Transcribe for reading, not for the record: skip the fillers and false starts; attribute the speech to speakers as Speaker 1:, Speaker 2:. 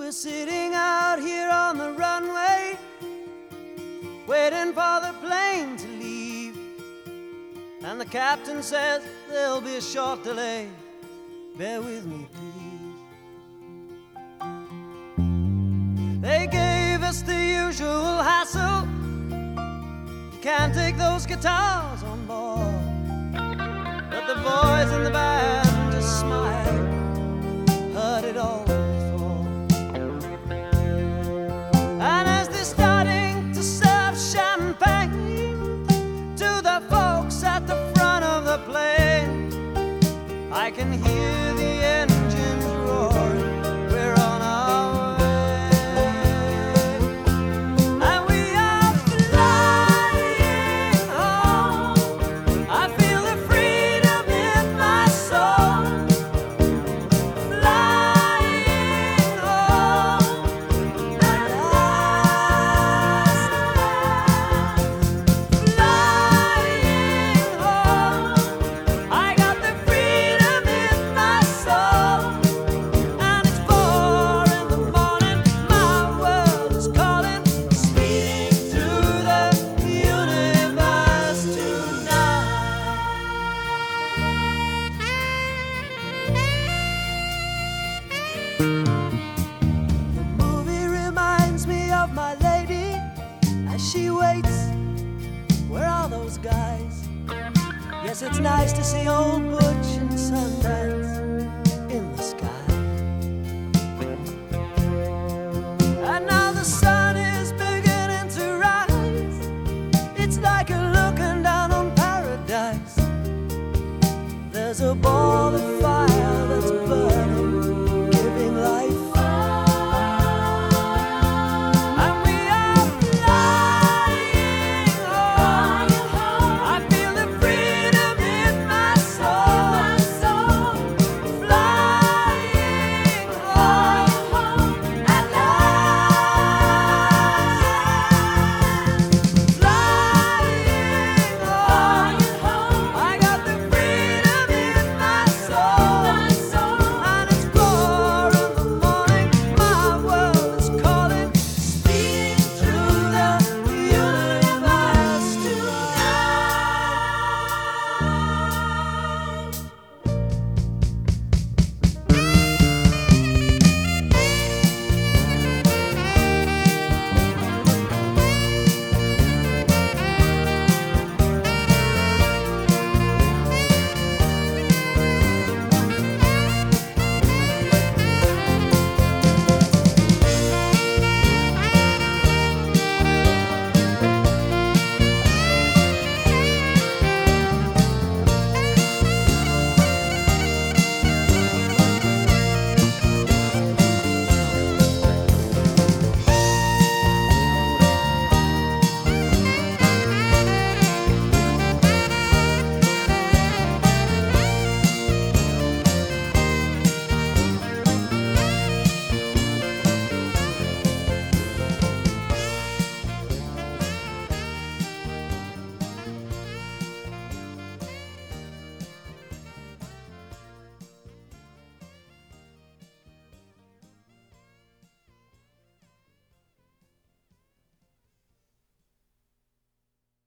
Speaker 1: We're sitting out here on the runway, waiting for the plane to leave. And the captain says there'll be a short delay. Bear with me, please. They gave us the usual hassle. You can't take those guitars on board. But the boys in the band just smiled, heard it all before. And as they're starting to serve champagne to the folks at the front of the plane, I can hear the engines roaring. We're on our way, and we are flying home. I feel the freedom in my soul. Flying home at last. Flying home. I got the freedom in my soul. And it's 4 in the morning. My world is calling. Speeding through the universe tonight. The movie reminds me of my lady as she waits. Where are those guys? Yes, it's nice to see old Butch and Sundance.